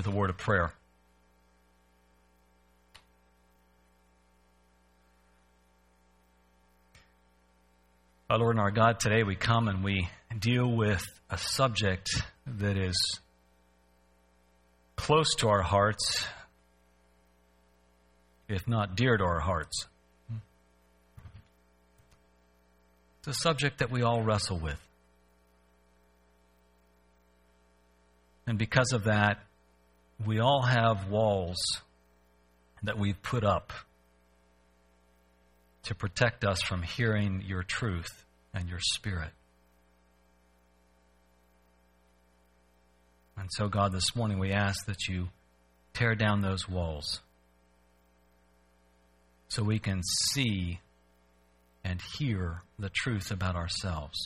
with a word of prayer. Our Lord and our God, today we come and we deal with a subject that is close to our hearts, if not dear to our hearts. It's a subject that we all wrestle with. And because of that, we all have walls that we've put up to protect us from hearing your truth and your Spirit. And so, God, this morning we ask that you tear down those walls so we can see and hear the truth about ourselves.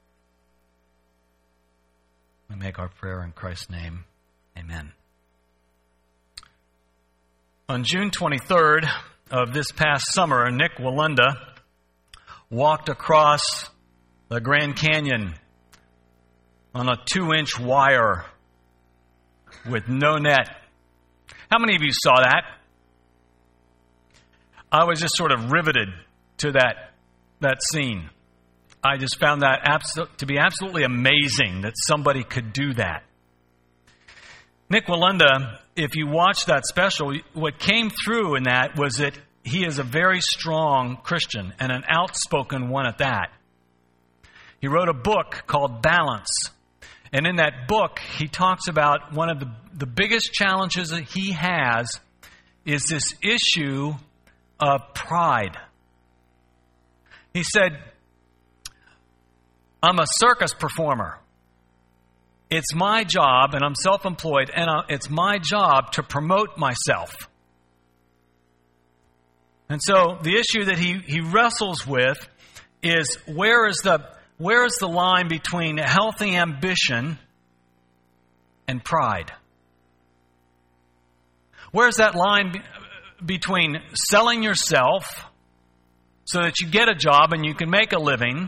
We make our prayer in Christ's name. Amen. On June 23rd of this past summer, Nik Wallenda walked across the Grand Canyon on a 2-inch wire with no net. How many of you saw that? I was just sort of riveted to that scene. I just found that to be absolutely amazing that somebody could do that. Nik Wallenda, if you watch that special, what came through in that was that he is a very strong Christian and an outspoken one at that. He wrote a book called Balance. And in that book, he talks about one of the biggest challenges that he has is this issue of pride. He said, I'm a circus performer. It's my job, and I'm self-employed, and it's my job to promote myself. And so the issue that he wrestles with is where is the line between healthy ambition and pride? Where's that line between selling yourself so that you get a job and you can make a living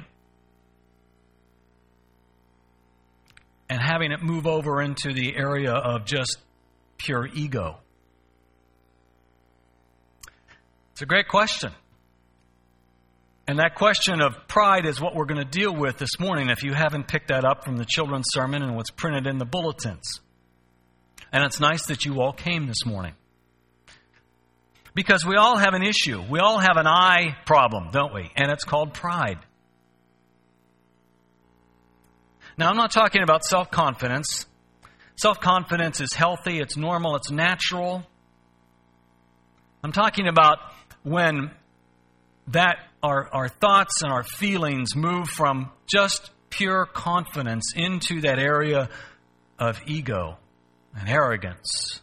and having it move over into the area of just pure ego? It's a great question. And that question of pride is what we're going to deal with this morning, if you haven't picked that up from the children's sermon and what's printed in the bulletins. And it's nice that you all came this morning. Because we all have an issue. We all have an I problem, don't we? And it's called pride. Now, I'm not talking about self-confidence. Self-confidence is healthy, it's normal, it's natural. I'm talking about when our thoughts and our feelings move from just pure confidence into that area of ego and arrogance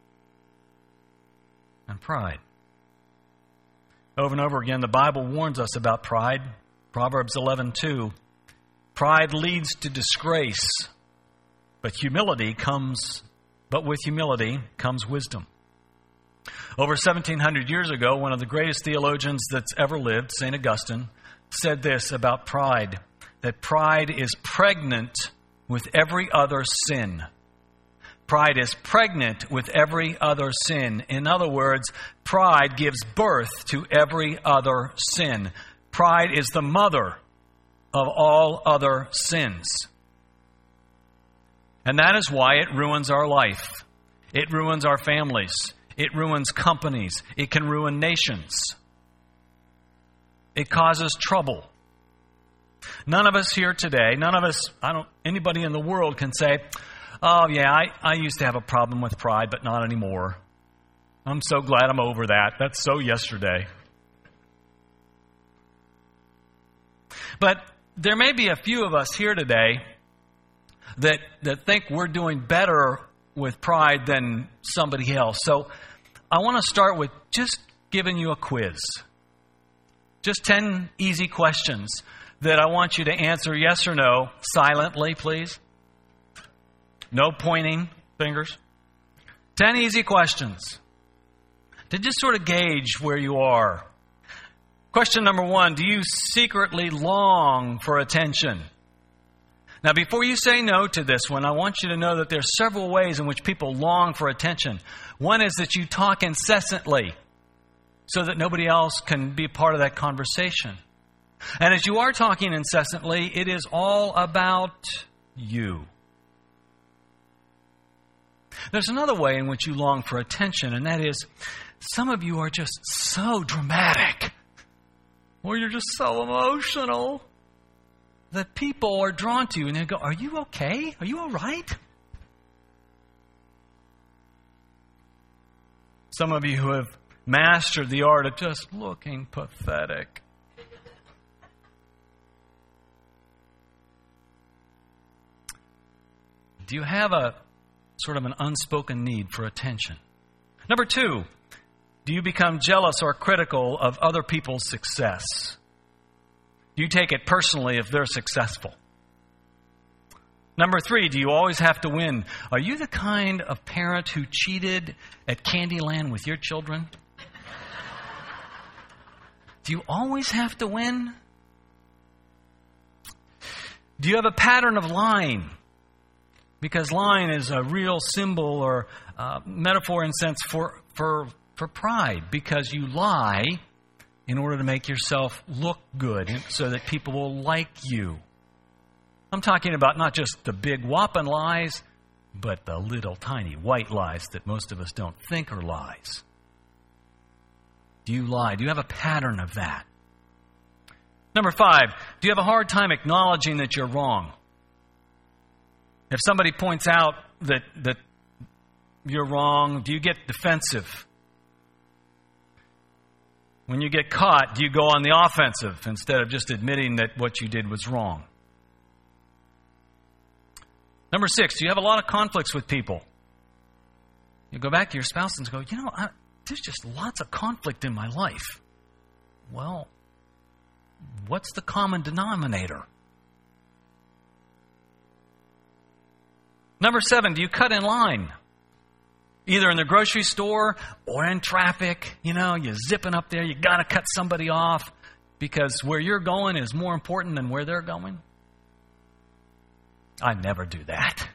and pride. Over and over again, the Bible warns us about pride. Proverbs 11:2. Pride leads to disgrace, but with humility comes wisdom. Over 1,700 years ago, one of the greatest theologians that's ever lived, St. Augustine, said this about pride, that pride is pregnant with every other sin. Pride is pregnant with every other sin. In other words, pride gives birth to every other sin. Pride is the mother of all other sins. And that is why it ruins our life. It ruins our families. It ruins companies. It can ruin nations. It causes trouble. None of us here today, anybody in the world can say, oh yeah, I used to have a problem with pride, but not anymore. I'm so glad I'm over that. That's so yesterday. But there may be a few of us here today that think we're doing better with pride than somebody else. So I want to start with just giving you a quiz. Just 10 easy questions that I want you to answer yes or no, silently, please. No pointing fingers. 10 easy questions to just sort of gauge where you are. Question number 1, do you secretly long for attention? Now, before you say no to this one, I want you to know that there's several ways in which people long for attention. One is that you talk incessantly so that nobody else can be part of that conversation. And as you are talking incessantly, it is all about you. There's another way in which you long for attention, and that is some of you are just so dramatic, or you're just so emotional, that people are drawn to you and they go, "Are you okay? Are you all right?" Some of you who have mastered the art of just looking pathetic. Do you have a sort of an unspoken need for attention? Number 2, do you become jealous or critical of other people's success? Do you take it personally if they're successful? Number 3, do you always have to win? Are you the kind of parent who cheated at Candyland with your children? Do you always have to win? Do you have a pattern of lying? Because lying is a real symbol or metaphor in sense for pride. Because you lie in order to make yourself look good so that people will like you. I'm talking about not just the big whopping lies, but the little tiny white lies that most of us don't think are lies. Do you lie? Do you have a pattern of that? Number 5, do you have a hard time acknowledging that you're wrong? If somebody points out that you're wrong, do you get defensive? When you get caught, do you go on the offensive instead of just admitting that what you did was wrong? Number 6, do you have a lot of conflicts with people? You go back to your spouse and go, there's just lots of conflict in my life. Well, what's the common denominator? Number 7, do you cut in line? Either in the grocery store or in traffic. You're zipping up there. You got to cut somebody off because where you're going is more important than where they're going. I never do that.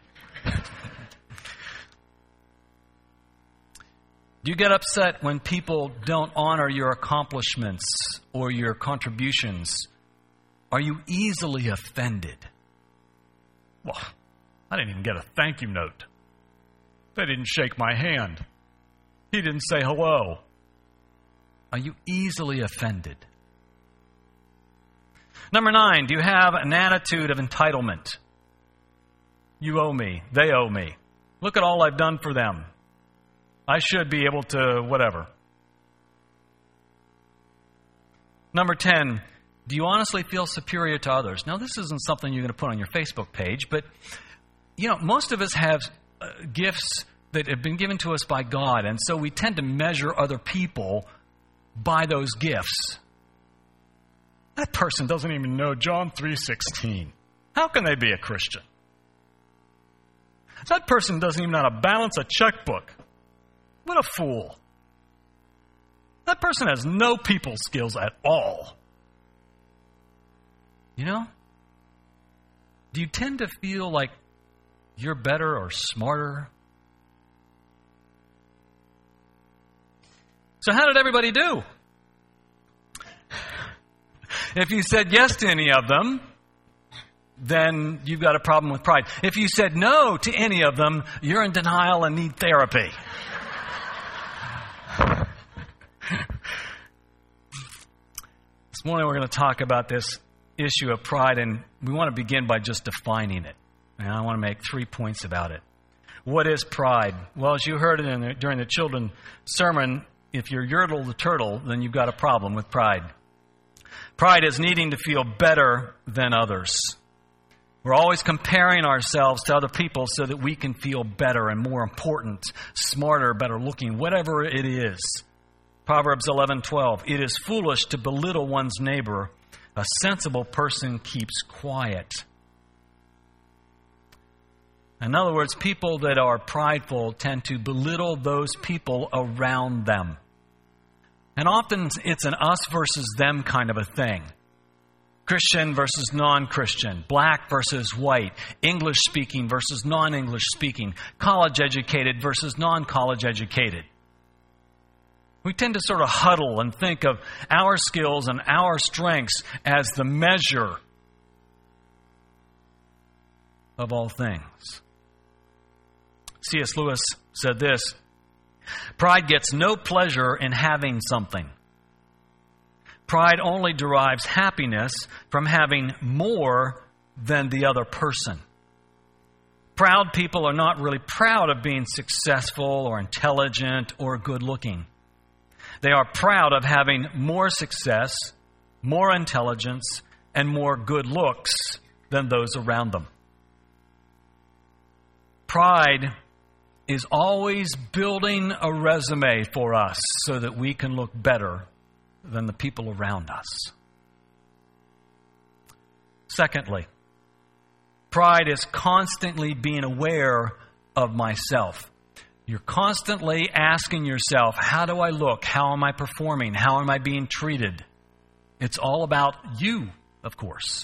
Do you get upset when people don't honor your accomplishments or your contributions? Are you easily offended? Well, I didn't even get a thank you note. They didn't shake my hand. He didn't say hello. Are you easily offended? Number 9, do you have an attitude of entitlement? You owe me. They owe me. Look at all I've done for them. I should be able to whatever. Number 10, do you honestly feel superior to others? Now, this isn't something you're going to put on your Facebook page, but most of us have gifts that have been given to us by God, and so we tend to measure other people by those gifts. That person doesn't even know John 3:16. How can they be a Christian? That person doesn't even know how to balance a checkbook. What a fool. That person has no people skills at all. Do you tend to feel like you're better or smarter? So how did everybody do? If you said yes to any of them, then you've got a problem with pride. If you said no to any of them, you're in denial and need therapy. This morning we're going to talk about this issue of pride, and we want to begin by just defining it. And I want to make 3 points about it. What is pride? Well, as you heard it during the children's sermon, if you're Yertle the turtle, then you've got a problem with pride. Pride is needing to feel better than others. We're always comparing ourselves to other people so that we can feel better and more important, smarter, better looking, whatever it is. Proverbs 11:12, it is foolish to belittle one's neighbor. A sensible person keeps quiet. In other words, people that are prideful tend to belittle those people around them. And often it's an us versus them kind of a thing. Christian versus non-Christian, black versus white, English speaking versus non-English speaking, college educated versus non-college educated. We tend to sort of huddle and think of our skills and our strengths as the measure of all things. C.S. Lewis said this: "Pride gets no pleasure in having something. Pride only derives happiness from having more than the other person." Proud people are not really proud of being successful or intelligent or good-looking. They are proud of having more success, more intelligence, and more good looks than those around them. Pride is always building a resume for us so that we can look better than the people around us. Secondly, pride is constantly being aware of myself. You're constantly asking yourself, how do I look? How am I performing? How am I being treated? It's all about you, of course.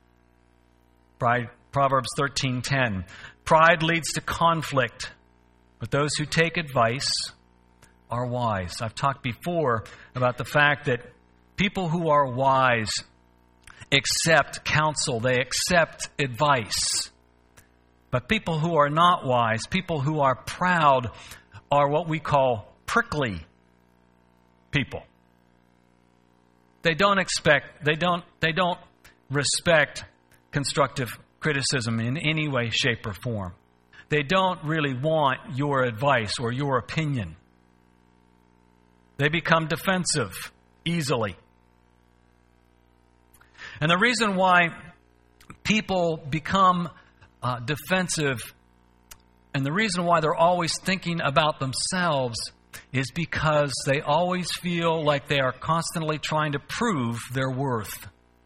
Proverbs 13:10. Pride leads to conflict, but those who take advice are wise. I've talked before about the fact that people who are wise accept counsel, they accept advice. But people who are not wise, people who are proud, are what we call prickly people. They don't respect constructive criticism in any way, shape, or form. They don't really want your advice or your opinion. They become defensive easily. And the reason why people become defensive, and the reason why they're always thinking about themselves, is because they always feel like they are constantly trying to prove their worth.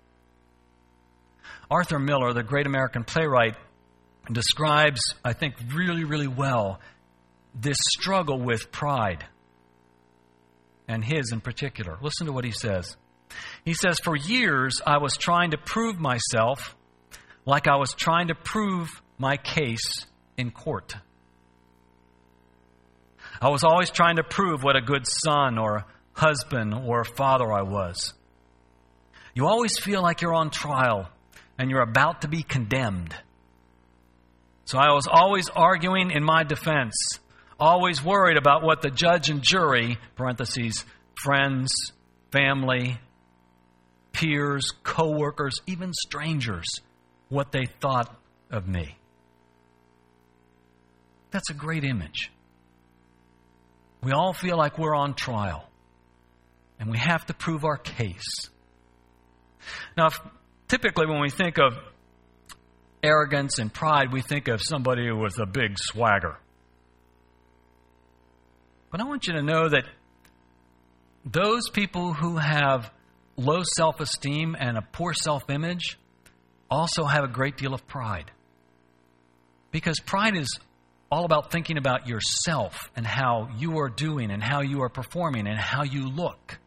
Arthur Miller, the great American playwright, describes, I think, really, really well this struggle with pride, and his in particular. Listen to what he says. He says, "For years I was trying to prove myself like I was trying to prove my case in court. I was always trying to prove what a good son or husband or father I was. You always feel like you're on trial and you're about to be condemned. So I was always arguing in my defense, always worried about what the judge and jury, parentheses, friends, family, peers, co-workers, even strangers, what they thought of me." That's a great image. We all feel like we're on trial, and we have to prove our case. Now, typically when we think of arrogance and pride, we think of somebody with a big swagger. But I want you to know that those people who have low self-esteem and a poor self-image also have a great deal of pride. Because pride is all about thinking about yourself and how you are doing and how you are performing and how you look.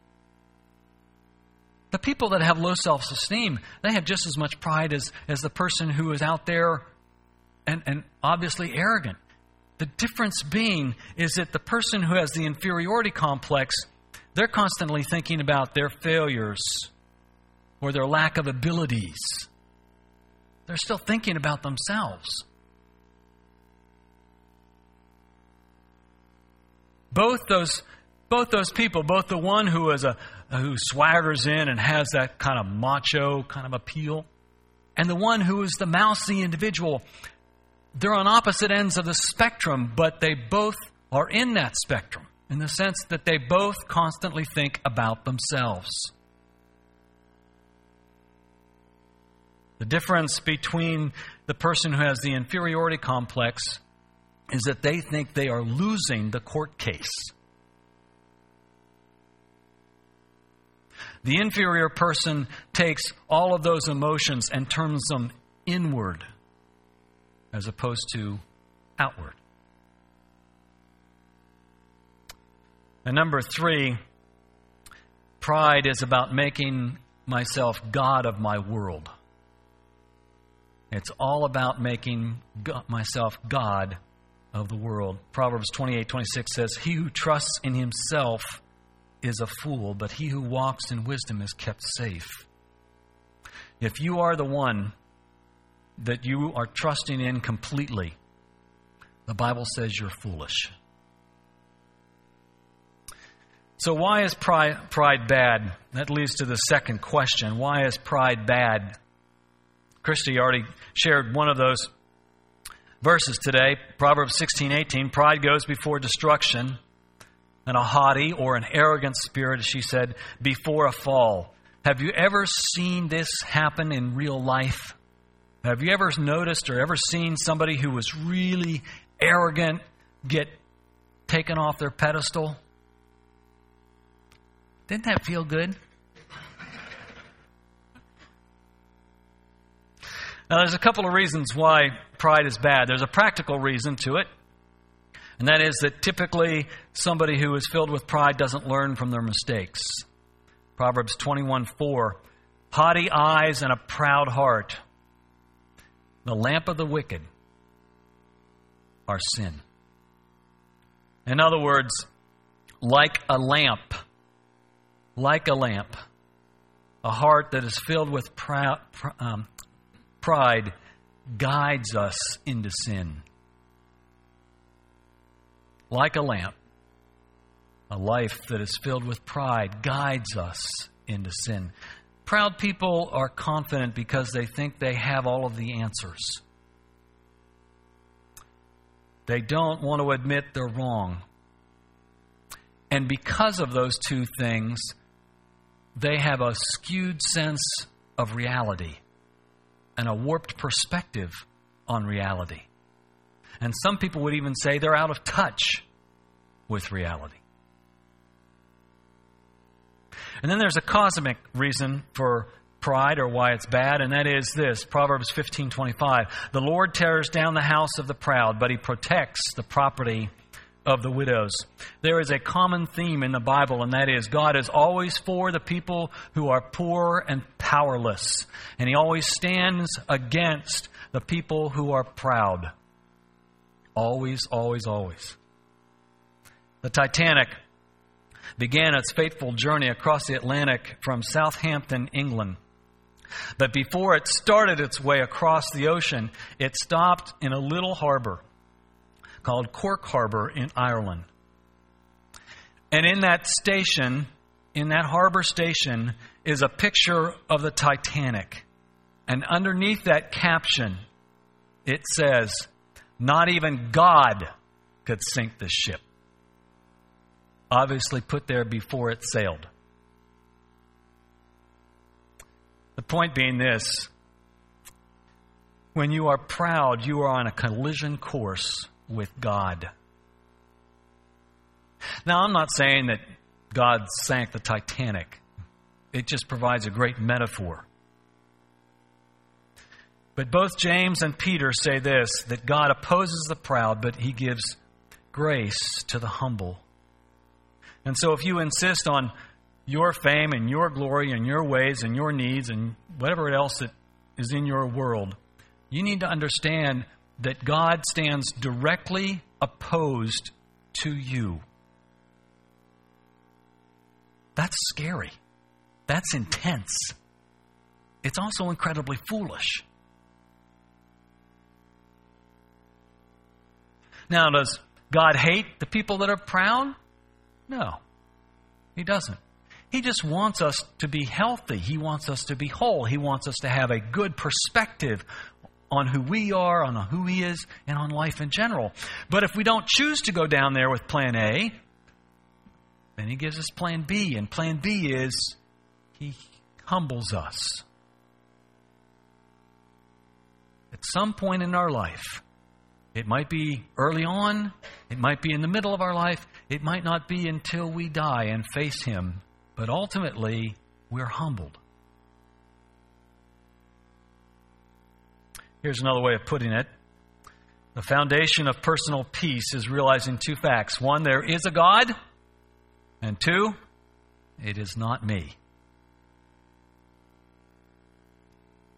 The people that have low self-esteem, they have just as much pride as the person who is out there and obviously arrogant. The difference being is that the person who has the inferiority complex, they're constantly thinking about their failures or their lack of abilities. They're still thinking about themselves. Both those people, both the one who swaggers in and has that kind of macho kind of appeal, and the one who is the mousy individual, they're on opposite ends of the spectrum, but they both are in that spectrum in the sense that they both constantly think about themselves. The difference between the person who has the inferiority complex is that they think they are losing the court case. The inferior person takes all of those emotions and turns them inward as opposed to outward. And number 3, pride is about making myself God of my world. It's all about making myself God of the world. Proverbs 28:26 says, "He who trusts in himself is a fool, but he who walks in wisdom is kept safe." If you are the one that you are trusting in completely, the Bible says you're foolish. So why is pride bad? That leads to the second question. Why is pride bad? Christy already shared one of those verses today. Proverbs 16:18, "Pride goes before destruction, and a haughty or an arrogant spirit," as she said, "before a fall." Have you ever seen this happen in real life? Have you ever noticed or ever seen somebody who was really arrogant get taken off their pedestal? Didn't that feel good? Now, there's a couple of reasons why pride is bad. There's a practical reason to it, and that is that typically somebody who is filled with pride doesn't learn from their mistakes. Proverbs 21:4, "Haughty eyes and a proud heart, the lamp of the wicked are sin." In other words, like a lamp, a heart that is filled with pride guides us into sin. Like a lamp, a life that is filled with pride guides us into sin. Proud people are confident because they think they have all of the answers. They don't want to admit they're wrong. And because of those two things, they have a skewed sense of reality and a warped perspective on reality. And some people would even say they're out of touch with reality. And then there's a cosmic reason for pride, or why it's bad, and that is this. Proverbs 15:25, "The Lord tears down the house of the proud, but he protects the property of the widows." There is a common theme in the Bible, and that is God is always for the people who are poor and powerless. And he always stands against the people who are proud. Always, always, always. The Titanic began its fateful journey across the Atlantic from Southampton, England. But before it started its way across the ocean, it stopped in a little harbor called Cork Harbor in Ireland. And in that station, in that harbor station, is a picture of the Titanic. And underneath that caption, it says, "Not even God could sink this ship." Obviously put there before it sailed. The point being this: when you are proud, you are on a collision course with God. Now, I'm not saying that God sank the Titanic. It just provides a great metaphor. But both James and Peter say this, that God opposes the proud, but he gives grace to the humble. And so if you insist on your fame and your glory and your ways and your needs and whatever else that is in your world, you need to understand that God stands directly opposed to you. That's scary. That's intense. It's also incredibly foolish. Now, does God hate the people that are proud? No, he doesn't. He just wants us to be healthy. He wants us to be whole. He wants us to have a good perspective on who we are, on who he is, and on life in general. But if we don't choose to go down there with plan A, then he gives us plan B. And plan B is he humbles us. At some point in our life, it might be early on, it might be in the middle of our life, it might not be until we die and face him, but ultimately, we're humbled. Here's another way of putting it. The foundation of personal peace is realizing two facts. One, there is a God, and two, it is not me.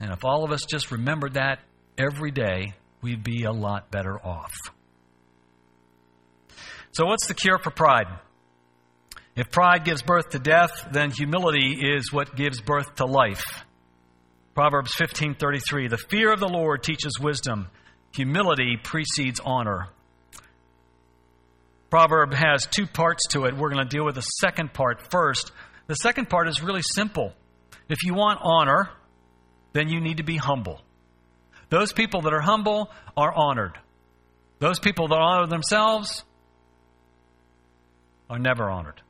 And if all of us just remembered that every day, we'd be a lot better off. So what's the cure for pride? If pride gives birth to death, then humility is what gives birth to life. Proverbs 15:33, the fear of the Lord teaches wisdom. Humility precedes honor. Proverb has two parts to it. We're going to deal with the second part first. The second part is really simple. If you want honor, then you need to be humble. Those people that are humble are honored. Those people that honor themselves are never honored.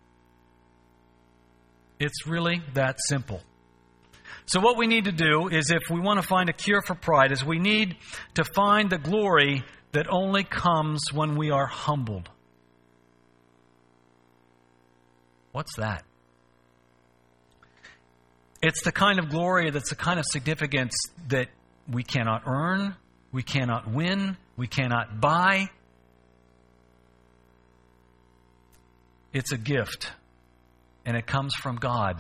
It's really that simple. So what we need to do is, if we want to find a cure for pride, is we need to find the glory that only comes when we are humbled. What's that? It's the kind of glory, that's the kind of significance that we cannot earn, we cannot win, we cannot buy. It's a gift, and it comes from God.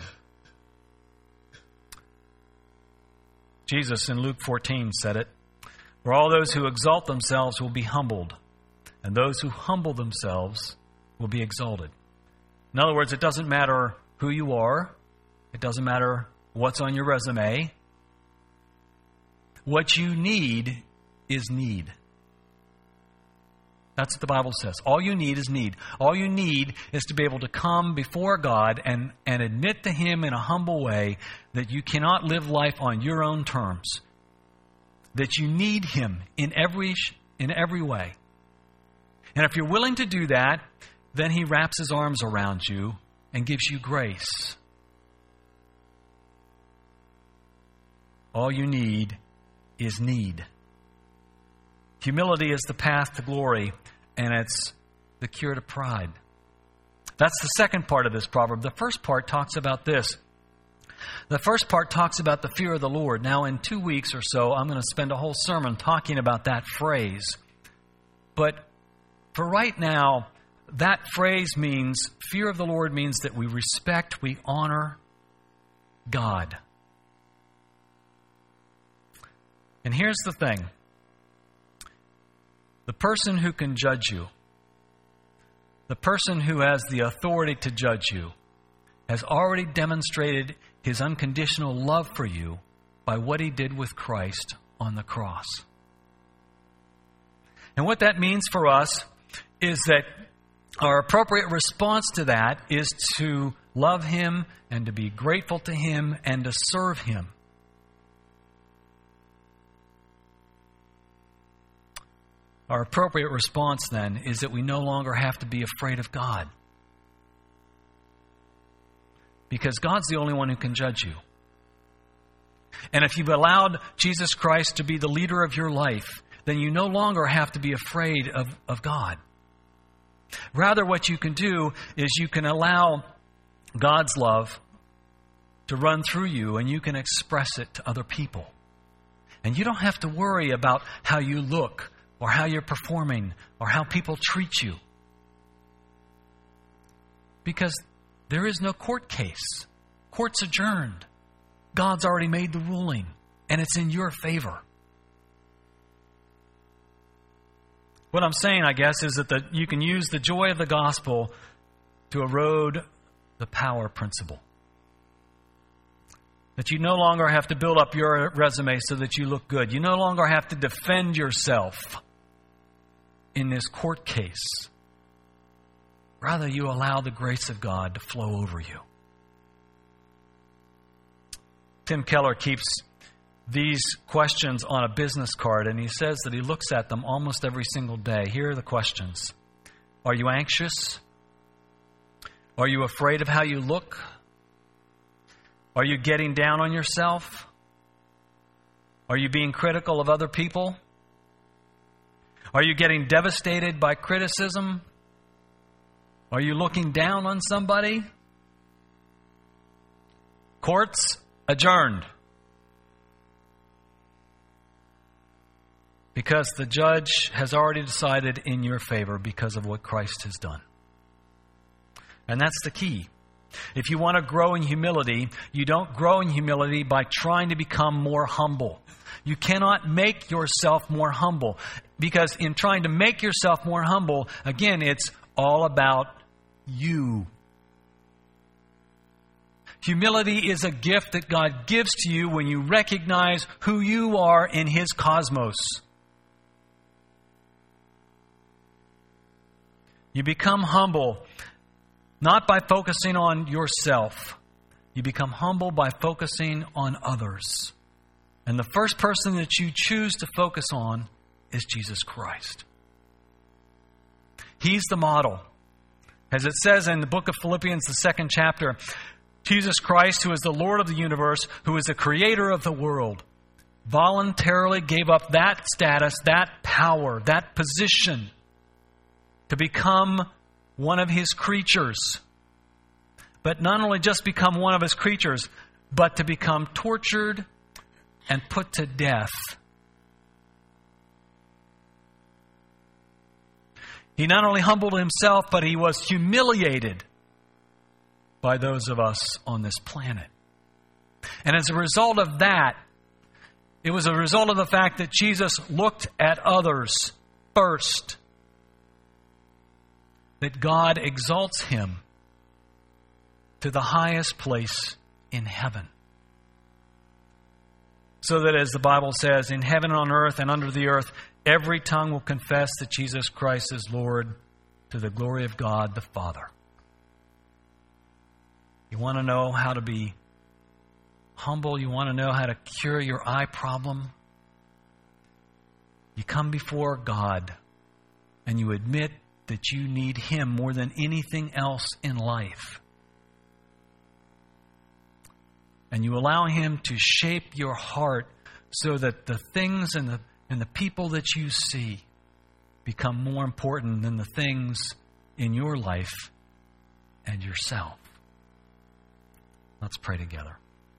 Jesus in Luke 14 said it, for all those who exalt themselves will be humbled, and those who humble themselves will be exalted. In other words, it doesn't matter who you are. It doesn't matter what's on your resume. What you need is need. That's what the Bible says. All you need is need. All you need is to be able to come before God and admit to Him in a humble way that you cannot live life on your own terms. That you need Him in every way. And if you're willing to do that, then He wraps His arms around you and gives you grace. All you need is need. Humility is the path to glory, and it's the cure to pride. That's the second part of this proverb. The first part talks about this. The first part talks about the fear of the Lord. Now, in 2 weeks or so, I'm going to spend a whole sermon talking about that phrase. But for right now, that phrase means, fear of the Lord means that we respect, we honor God. And here's the thing. The person who can judge you, the person who has the authority to judge you, has already demonstrated His unconditional love for you by what He did with Christ on the cross. And what that means for us is that our appropriate response to that is to love Him and to be grateful to Him and to serve Him. Our appropriate response then is that we no longer have to be afraid of God. Because God's the only one who can judge you. And if you've allowed Jesus Christ to be the leader of your life, then you no longer have to be afraid of God. Rather, what you can do is you can allow God's love to run through you, and you can express it to other people. And you don't have to worry about how you look, or how you're performing, or how people treat you. Because there is no court case. Court's adjourned. God's already made the ruling, and it's in your favor. What I'm saying, I guess, is that you can use the joy of the gospel to erode the power principle. That you no longer have to build up your resume so that you look good. You no longer have to defend yourself in this court case. Rather, you allow the grace of God to flow over you. Tim Keller keeps these questions on a business card, and he says that he looks at them almost every single day. Here are the questions. Are you anxious? Are you afraid of how you look? Are you getting down on yourself? Are you being critical of other people? Are you getting devastated by criticism? Are you looking down on somebody? Courts adjourned. Because the judge has already decided in your favor because of what Christ has done. And that's the key. If you want to grow in humility, you don't grow in humility by trying to become more humble. You cannot make yourself more humble, because in trying to make yourself more humble, again, it's all about you. Humility is a gift that God gives to you when you recognize who you are in His cosmos. You become humble not by focusing on yourself. You become humble by focusing on others. And the first person that you choose to focus on is Jesus Christ. He's the model. As it says in the book of Philippians, the 2nd chapter, Jesus Christ, who is the Lord of the universe, who is the creator of the world, voluntarily gave up that status, that power, that position to become one of His creatures. But not only just become one of His creatures, but to become tortured and put to death. He not only humbled Himself, but He was humiliated by those of us on this planet. And as a result of that, it was a result of the fact that Jesus looked at others first, that God exalts Him to the highest place in heaven. So that, as the Bible says, in heaven and on earth and under the earth, every tongue will confess that Jesus Christ is Lord, to the glory of God the Father. You want to know how to be humble? You want to know how to cure your eye problem? You come before God and you admit that you need Him more than anything else in life. And you allow Him to shape your heart so that the things and the people that you see become more important than the things in your life and yourself. Let's pray together.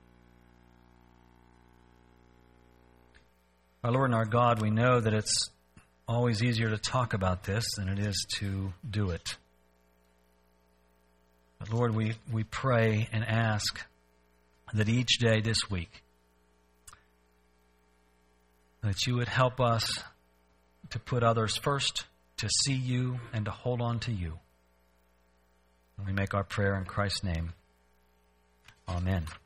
Our Lord and our God, we know that it's always easier to talk about this than it is to do it. But Lord, we pray and ask that each day this week, that you would help us to put others first, to see you, and to hold on to you. And we make our prayer in Christ's name. Amen.